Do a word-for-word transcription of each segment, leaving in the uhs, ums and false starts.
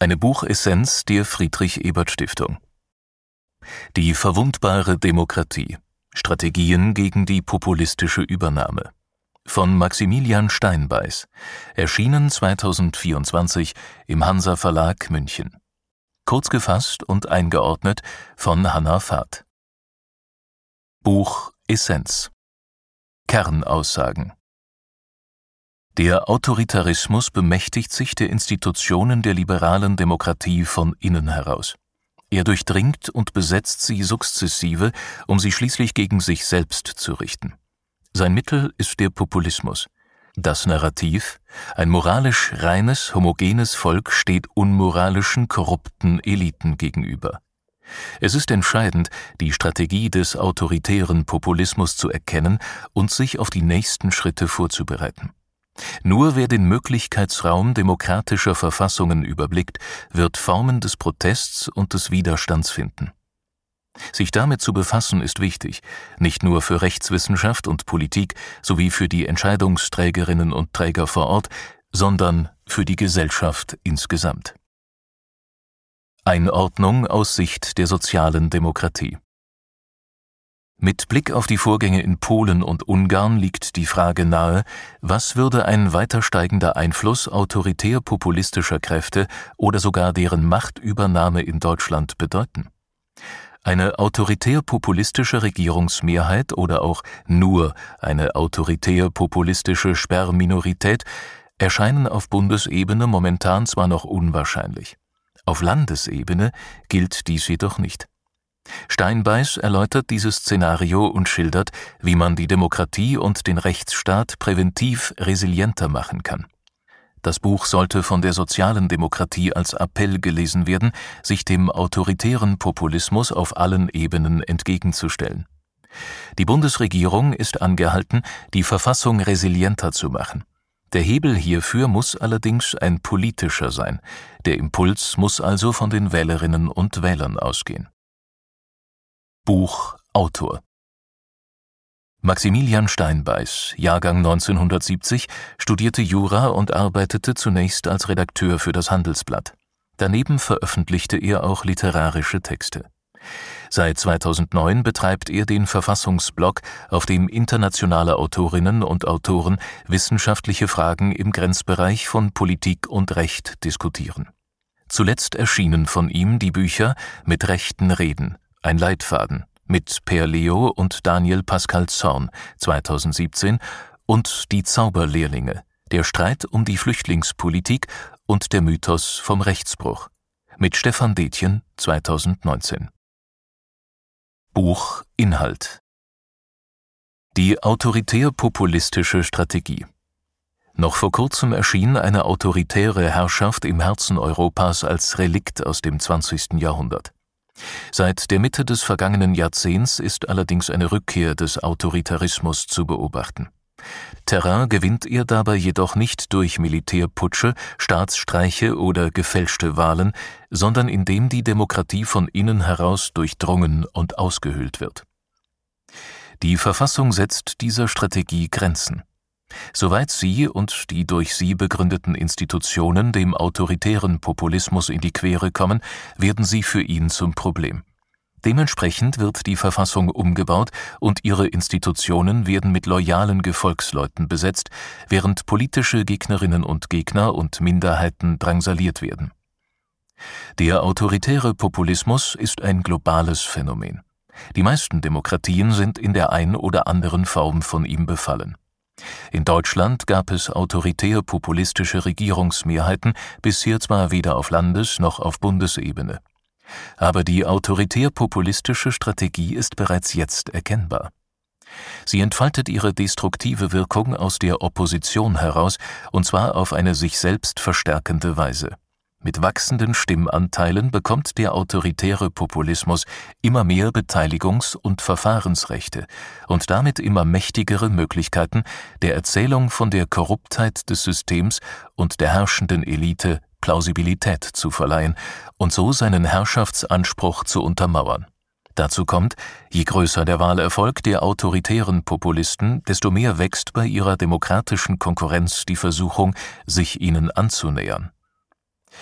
Eine Buchessenz der Friedrich-Ebert-Stiftung. Die verwundbare Demokratie. Strategien gegen die populistische Übernahme. Von Maximilian Steinbeiß. Erschienen zweitausendvierundzwanzig im Hansa Verlag München. Kurz gefasst und eingeordnet von Hannah Fahrt. Buch Essenz. Kernaussagen. Der Autoritarismus bemächtigt sich der Institutionen der liberalen Demokratie von innen heraus. Er durchdringt und besetzt sie sukzessive, um sie schließlich gegen sich selbst zu richten. Sein Mittel ist der Populismus. Das Narrativ: ein moralisch reines, homogenes Volk steht unmoralischen, korrupten Eliten gegenüber. Es ist entscheidend, die Strategie des autoritären Populismus zu erkennen und sich auf die nächsten Schritte vorzubereiten. Nur wer den Möglichkeitsraum demokratischer Verfassungen überblickt, wird Formen des Protests und des Widerstands finden. Sich damit zu befassen ist wichtig, nicht nur für Rechtswissenschaft und Politik sowie für die Entscheidungsträgerinnen und Träger vor Ort, sondern für die Gesellschaft insgesamt. Einordnung aus Sicht der sozialen Demokratie. Mit Blick auf die Vorgänge in Polen und Ungarn liegt die Frage nahe, was würde ein weiter steigender Einfluss autoritär-populistischer Kräfte oder sogar deren Machtübernahme in Deutschland bedeuten? Eine autoritär-populistische Regierungsmehrheit oder auch nur eine autoritär-populistische Sperrminorität erscheinen auf Bundesebene momentan zwar noch unwahrscheinlich. Auf Landesebene gilt dies jedoch nicht. Steinbeiß erläutert dieses Szenario und schildert, wie man die Demokratie und den Rechtsstaat präventiv resilienter machen kann. Das Buch sollte von der sozialen Demokratie als Appell gelesen werden, sich dem autoritären Populismus auf allen Ebenen entgegenzustellen. Die Bundesregierung ist angehalten, die Verfassung resilienter zu machen. Der Hebel hierfür muss allerdings ein politischer sein. Der Impuls muss also von den Wählerinnen und Wählern ausgehen. Buch Autor. Maximilian Steinbeiß, Jahrgang neunzehnhundertsiebzig, studierte Jura und arbeitete zunächst als Redakteur für das Handelsblatt. Daneben veröffentlichte er auch literarische Texte. Seit zweitausendneun betreibt er den Verfassungsblog, auf dem internationale Autorinnen und Autoren wissenschaftliche Fragen im Grenzbereich von Politik und Recht diskutieren. Zuletzt erschienen von ihm die Bücher Mit rechten Reden, ein Leitfaden, mit Per Leo und Daniel Pascal Zorn zweitausendsiebzehn und Die Zauberlehrlinge, der Streit um die Flüchtlingspolitik und der Mythos vom Rechtsbruch, mit Stefan Detjen zweitausendneunzehn. Buch Inhalt. Die autoritär-populistische Strategie. Noch vor kurzem erschien eine autoritäre Herrschaft im Herzen Europas als Relikt aus dem zwanzigsten Jahrhundert. Seit der Mitte des vergangenen Jahrzehnts ist allerdings eine Rückkehr des Autoritarismus zu beobachten. Terrain gewinnt er dabei jedoch nicht durch Militärputsche, Staatsstreiche oder gefälschte Wahlen, sondern indem die Demokratie von innen heraus durchdrungen und ausgehöhlt wird. Die Verfassung setzt dieser Strategie Grenzen. Soweit sie und die durch sie begründeten Institutionen dem autoritären Populismus in die Quere kommen, werden sie für ihn zum Problem. Dementsprechend wird die Verfassung umgebaut und ihre Institutionen werden mit loyalen Gefolgsleuten besetzt, während politische Gegnerinnen und Gegner und Minderheiten drangsaliert werden. Der autoritäre Populismus ist ein globales Phänomen. Die meisten Demokratien sind in der ein oder anderen Form von ihm befallen. In Deutschland gab es autoritär-populistische Regierungsmehrheiten, bisher zwar weder auf Landes- noch auf Bundesebene. Aber die autoritär-populistische Strategie ist bereits jetzt erkennbar. Sie entfaltet ihre destruktive Wirkung aus der Opposition heraus, und zwar auf eine sich selbst verstärkende Weise. Mit wachsenden Stimmanteilen bekommt der autoritäre Populismus immer mehr Beteiligungs- und Verfahrensrechte und damit immer mächtigere Möglichkeiten, der Erzählung von der Korruptheit des Systems und der herrschenden Elite Plausibilität zu verleihen und so seinen Herrschaftsanspruch zu untermauern. Dazu kommt, je größer der Wahlerfolg der autoritären Populisten, desto mehr wächst bei ihrer demokratischen Konkurrenz die Versuchung, sich ihnen anzunähern.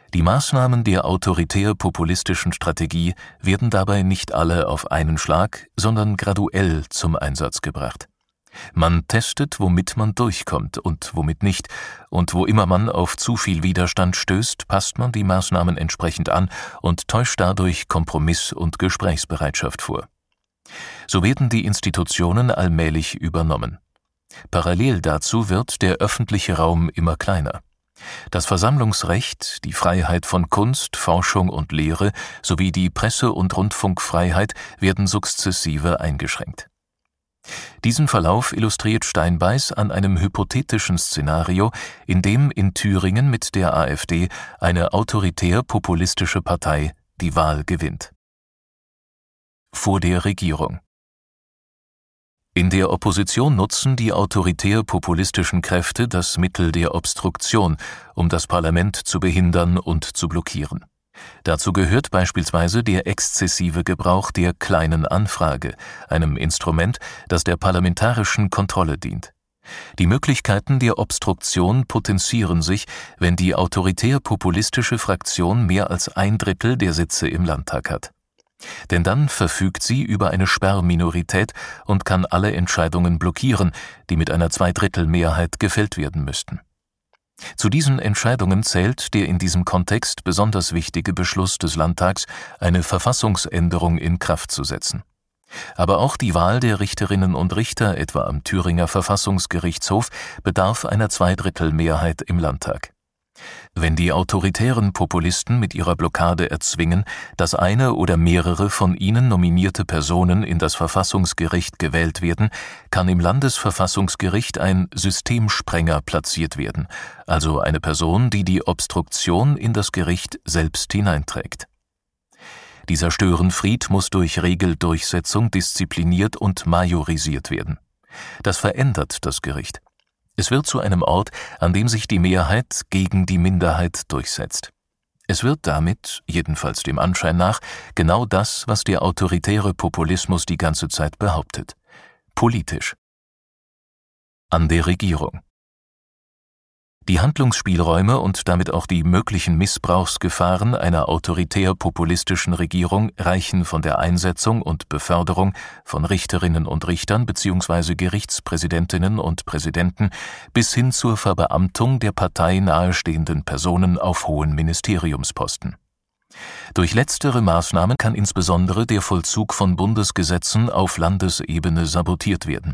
Die Maßnahmen der autoritär-populistischen Strategie werden dabei nicht alle auf einen Schlag, sondern graduell zum Einsatz gebracht. Man testet, womit man durchkommt und womit nicht, und wo immer man auf zu viel Widerstand stößt, passt man die Maßnahmen entsprechend an und täuscht dadurch Kompromiss- und Gesprächsbereitschaft vor. So werden die Institutionen allmählich übernommen. Parallel dazu wird der öffentliche Raum immer kleiner. Das Versammlungsrecht, die Freiheit von Kunst, Forschung und Lehre sowie die Presse- und Rundfunkfreiheit werden sukzessive eingeschränkt. Diesen Verlauf illustriert Steinbeiß an einem hypothetischen Szenario, in dem in Thüringen mit der AfD eine autoritär-populistische Partei die Wahl gewinnt. Vor der Regierung. In der Opposition nutzen die autoritär-populistischen Kräfte das Mittel der Obstruktion, um das Parlament zu behindern und zu blockieren. Dazu gehört beispielsweise der exzessive Gebrauch der kleinen Anfrage, einem Instrument, das der parlamentarischen Kontrolle dient. Die Möglichkeiten der Obstruktion potenzieren sich, wenn die autoritär-populistische Fraktion mehr als ein Drittel der Sitze im Landtag hat. Denn dann verfügt sie über eine Sperrminorität und kann alle Entscheidungen blockieren, die mit einer Zweidrittelmehrheit gefällt werden müssten. Zu diesen Entscheidungen zählt der in diesem Kontext besonders wichtige Beschluss des Landtags, eine Verfassungsänderung in Kraft zu setzen. Aber auch die Wahl der Richterinnen und Richter, etwa am Thüringer Verfassungsgerichtshof, bedarf einer Zweidrittelmehrheit im Landtag. Wenn die autoritären Populisten mit ihrer Blockade erzwingen, dass eine oder mehrere von ihnen nominierte Personen in das Verfassungsgericht gewählt werden, kann im Landesverfassungsgericht ein Systemsprenger platziert werden, also eine Person, die die Obstruktion in das Gericht selbst hineinträgt. Dieser Störenfried muss durch Regeldurchsetzung diszipliniert und majorisiert werden. Das verändert das Gericht. Es wird zu einem Ort, an dem sich die Mehrheit gegen die Minderheit durchsetzt. Es wird damit, jedenfalls dem Anschein nach, genau das, was der autoritäre Populismus die ganze Zeit behauptet: politisch. An der Regierung. Die Handlungsspielräume und damit auch die möglichen Missbrauchsgefahren einer autoritär-populistischen Regierung reichen von der Einsetzung und Beförderung von Richterinnen und Richtern bzw. Gerichtspräsidentinnen und Präsidenten bis hin zur Verbeamtung der Partei nahestehenden Personen auf hohen Ministeriumsposten. Durch letztere Maßnahmen kann insbesondere der Vollzug von Bundesgesetzen auf Landesebene sabotiert werden.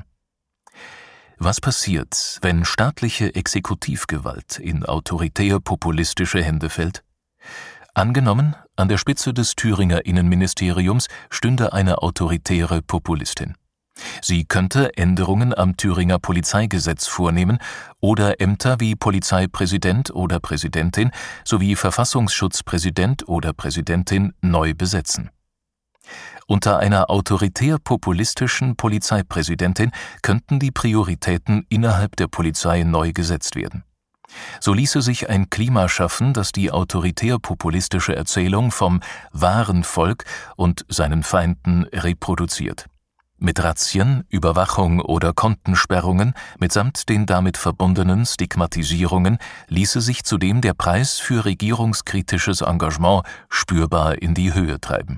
Was passiert, wenn staatliche Exekutivgewalt in autoritär-populistische Hände fällt? Angenommen, an der Spitze des Thüringer Innenministeriums stünde eine autoritäre Populistin. Sie könnte Änderungen am Thüringer Polizeigesetz vornehmen oder Ämter wie Polizeipräsident oder Präsidentin sowie Verfassungsschutzpräsident oder Präsidentin neu besetzen. Unter einer autoritär-populistischen Polizeipräsidentin könnten die Prioritäten innerhalb der Polizei neu gesetzt werden. So ließe sich ein Klima schaffen, das die autoritär-populistische Erzählung vom wahren Volk und seinen Feinden reproduziert. Mit Razzien, Überwachung oder Kontensperrungen mitsamt den damit verbundenen Stigmatisierungen ließe sich zudem der Preis für regierungskritisches Engagement spürbar in die Höhe treiben.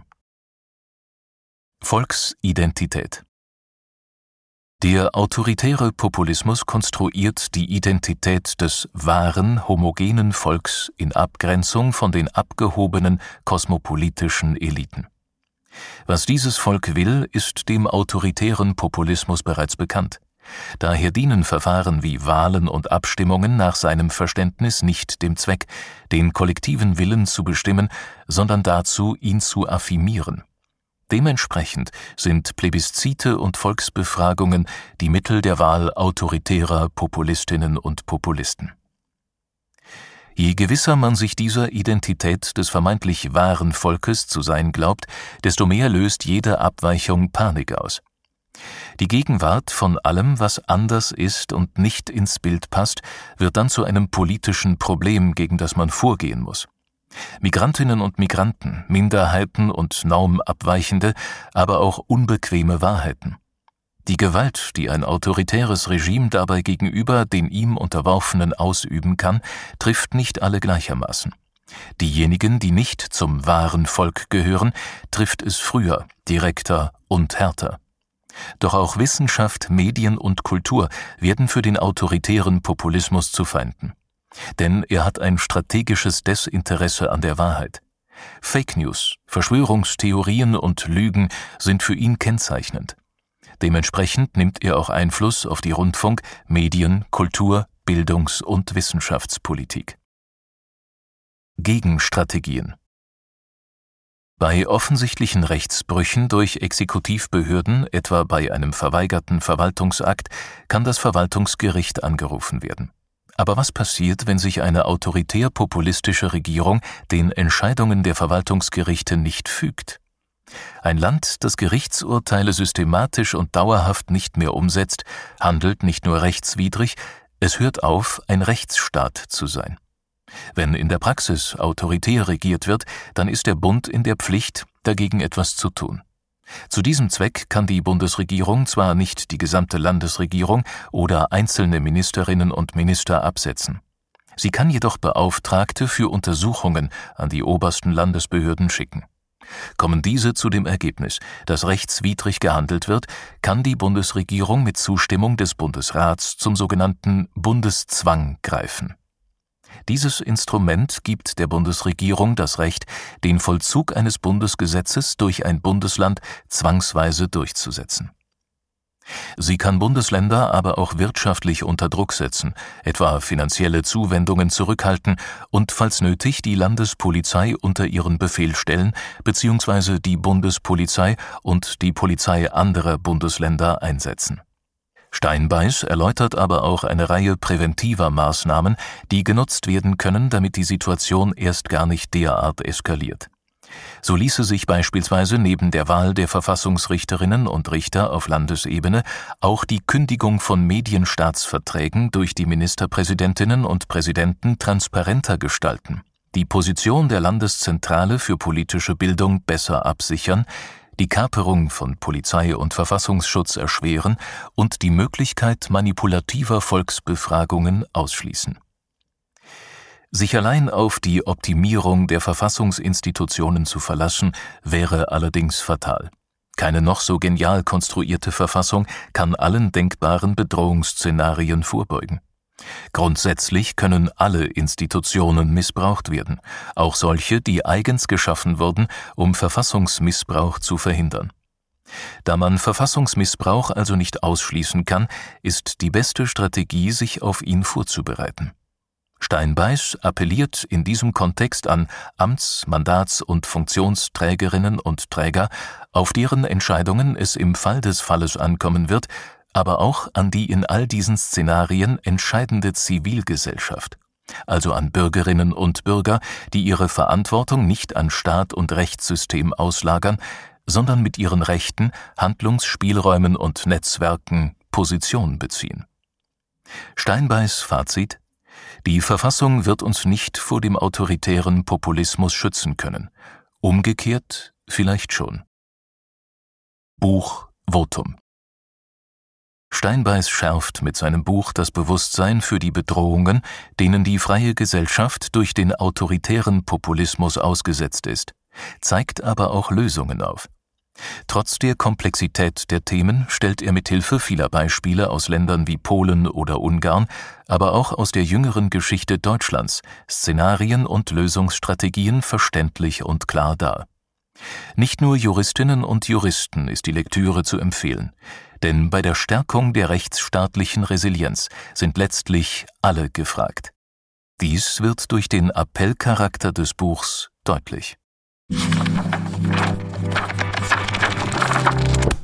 Volksidentität. Der autoritäre Populismus konstruiert die Identität des wahren, homogenen Volks in Abgrenzung von den abgehobenen, kosmopolitischen Eliten. Was dieses Volk will, ist dem autoritären Populismus bereits bekannt. Daher dienen Verfahren wie Wahlen und Abstimmungen nach seinem Verständnis nicht dem Zweck, den kollektiven Willen zu bestimmen, sondern dazu, ihn zu affirmieren. Dementsprechend sind Plebiszite und Volksbefragungen die Mittel der Wahl autoritärer Populistinnen und Populisten. Je gewisser man sich dieser Identität des vermeintlich wahren Volkes zu sein glaubt, desto mehr löst jede Abweichung Panik aus. Die Gegenwart von allem, was anders ist und nicht ins Bild passt, wird dann zu einem politischen Problem, gegen das man vorgehen muss. Migrantinnen und Migranten, Minderheiten und normabweichende, aber auch unbequeme Wahrheiten. Die Gewalt, die ein autoritäres Regime dabei gegenüber den ihm Unterworfenen ausüben kann, trifft nicht alle gleichermaßen. Diejenigen, die nicht zum wahren Volk gehören, trifft es früher, direkter und härter. Doch auch Wissenschaft, Medien und Kultur werden für den autoritären Populismus zu Feinden. Denn er hat ein strategisches Desinteresse an der Wahrheit. Fake News, Verschwörungstheorien und Lügen sind für ihn kennzeichnend. Dementsprechend nimmt er auch Einfluss auf die Rundfunk-, Medien-, Kultur-, Bildungs- und Wissenschaftspolitik. Gegenstrategien. Bei offensichtlichen Rechtsbrüchen durch Exekutivbehörden, etwa bei einem verweigerten Verwaltungsakt, kann das Verwaltungsgericht angerufen werden. Aber was passiert, wenn sich eine autoritär-populistische Regierung den Entscheidungen der Verwaltungsgerichte nicht fügt? Ein Land, das Gerichtsurteile systematisch und dauerhaft nicht mehr umsetzt, handelt nicht nur rechtswidrig, es hört auf, ein Rechtsstaat zu sein. Wenn in der Praxis autoritär regiert wird, dann ist der Bund in der Pflicht, dagegen etwas zu tun. Zu diesem Zweck kann die Bundesregierung zwar nicht die gesamte Landesregierung oder einzelne Ministerinnen und Minister absetzen. Sie kann jedoch Beauftragte für Untersuchungen an die obersten Landesbehörden schicken. Kommen diese zu dem Ergebnis, dass rechtswidrig gehandelt wird, kann die Bundesregierung mit Zustimmung des Bundesrats zum sogenannten Bundeszwang greifen. Dieses Instrument gibt der Bundesregierung das Recht, den Vollzug eines Bundesgesetzes durch ein Bundesland zwangsweise durchzusetzen. Sie kann Bundesländer aber auch wirtschaftlich unter Druck setzen, etwa finanzielle Zuwendungen zurückhalten und falls nötig die Landespolizei unter ihren Befehl stellen bzw. die Bundespolizei und die Polizei anderer Bundesländer einsetzen. Steinbeiß erläutert aber auch eine Reihe präventiver Maßnahmen, die genutzt werden können, damit die Situation erst gar nicht derart eskaliert. So ließe sich beispielsweise neben der Wahl der Verfassungsrichterinnen und Richter auf Landesebene auch die Kündigung von Medienstaatsverträgen durch die Ministerpräsidentinnen und Präsidenten transparenter gestalten, die Position der Landeszentrale für politische Bildung besser absichern, die Kaperung von Polizei und Verfassungsschutz erschweren und die Möglichkeit manipulativer Volksbefragungen ausschließen. Sich allein auf die Optimierung der Verfassungsinstitutionen zu verlassen, wäre allerdings fatal. Keine noch so genial konstruierte Verfassung kann allen denkbaren Bedrohungsszenarien vorbeugen. Grundsätzlich können alle Institutionen missbraucht werden, auch solche, die eigens geschaffen wurden, um Verfassungsmissbrauch zu verhindern. Da man Verfassungsmissbrauch also nicht ausschließen kann, ist die beste Strategie, sich auf ihn vorzubereiten. Steinbeiß appelliert in diesem Kontext an Amts-, Mandats- und Funktionsträgerinnen und Träger, auf deren Entscheidungen es im Fall des Falles ankommen wird, aber auch an die in all diesen Szenarien entscheidende Zivilgesellschaft, also an Bürgerinnen und Bürger, die ihre Verantwortung nicht an Staat und Rechtssystem auslagern, sondern mit ihren Rechten, Handlungsspielräumen und Netzwerken Position beziehen. Steinbeiß Fazit: Die Verfassung wird uns nicht vor dem autoritären Populismus schützen können. Umgekehrt vielleicht schon. Buch Votum. Steinbeiß schärft mit seinem Buch das Bewusstsein für die Bedrohungen, denen die freie Gesellschaft durch den autoritären Populismus ausgesetzt ist, zeigt aber auch Lösungen auf. Trotz der Komplexität der Themen stellt er mit Hilfe vieler Beispiele aus Ländern wie Polen oder Ungarn, aber auch aus der jüngeren Geschichte Deutschlands, Szenarien und Lösungsstrategien verständlich und klar dar. Nicht nur Juristinnen und Juristen ist die Lektüre zu empfehlen, denn bei der Stärkung der rechtsstaatlichen Resilienz sind letztlich alle gefragt. Dies wird durch den Appellcharakter des Buchs deutlich.